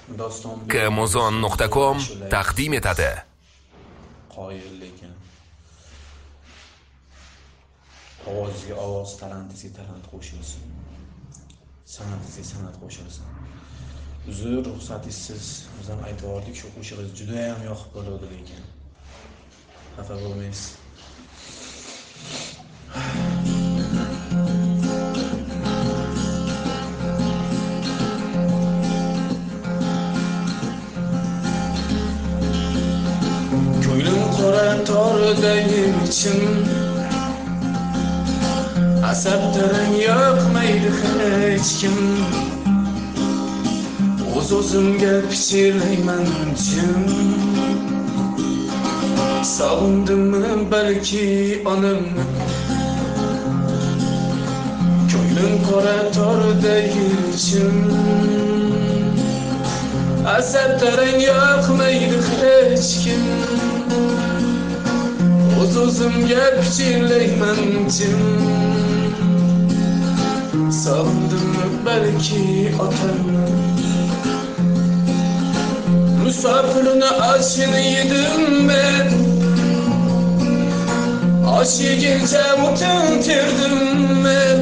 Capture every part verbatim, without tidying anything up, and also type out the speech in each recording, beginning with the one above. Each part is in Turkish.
Kamuzon nuqta com taqdim etadi. Qoyil lekin ovozga ovoz, talantiga talant qo'shilsin, san'atiga san'at qo'shilsin. Uzr, ruxsatingiz biz ham aytvordik, shu qo'shig'ingiz juda ham yoqib qoldi lekin xafa bo'lmaysiz. Ko'nglim qora tordayim ichim, asablarim yoqmaydi hech kim. O'z-o'zimga pichirlayman jim, sog'indimmi balki onamni. Ko'nglim qora tordayim ichim, asablarim yoqmaydi hech kim. O'z-o'zimga pichirlayman jim, sog'indimmi balki otamni. Musafirine aşını yedim ben, aş yiyince mutuntirdim ben.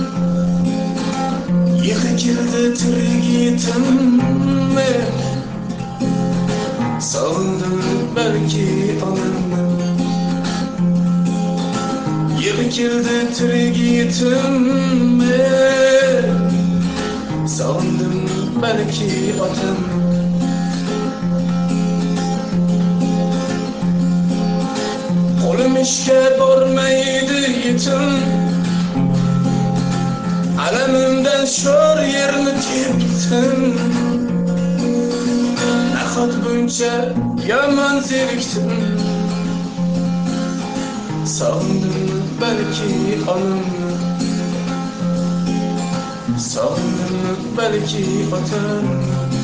Yıkı girdi tirgitim ben, sağındım belki anamı. Yıkı girdi tirgitim ben, sağındım belki atamı. Qo'lim ishga bormaydi yetim, alamimdan sho'r yerni tepdim. Nahot buncha yomon zerikdim, sog'indim balki onamni. Sog'indim balki otamni.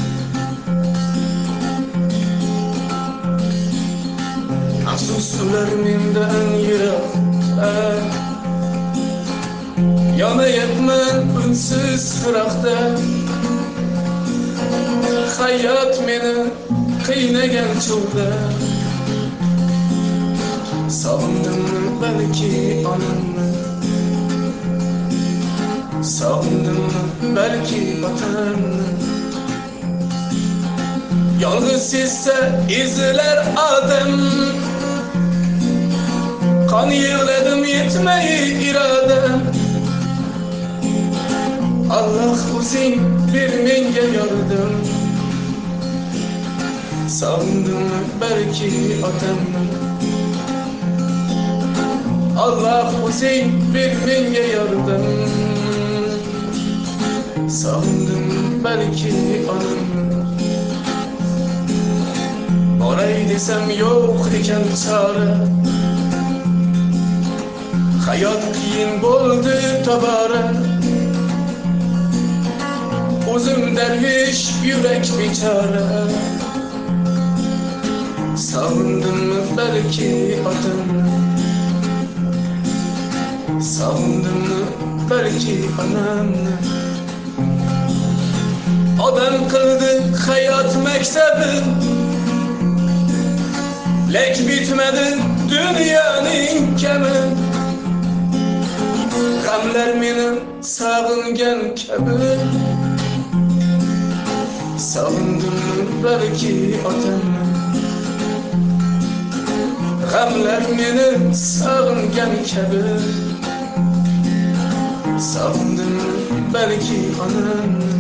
Afsus ular mendan yiroqda, yonayapman unsiz firoqda. Hayot meni qiynagan chog'da, sog'indim balki onamni. Sog'indim balki otamni. Yolg'iz sezsa ezilar odam, qon yig'ladim yetmay iroda. Alloh o'zing ber menga yordam, sog'indim balki otamni. Alloh o'zing ber menga yordam, sog'indim balki onamni. Boray desam yo'q ekan chora, hayot qiyin bo'ldi tobora. O'zim darvish yurak bechora, sog'indim balki otamni. Sog'indim balki onamni. Odam qildi hayot maktabi, lek bitmedi dunyoning kami. G'amlar meni sog'ingan kabi, sog'indim balki otamni. G'amlar meni sog'ingan kabi, sog'indim balki onamni.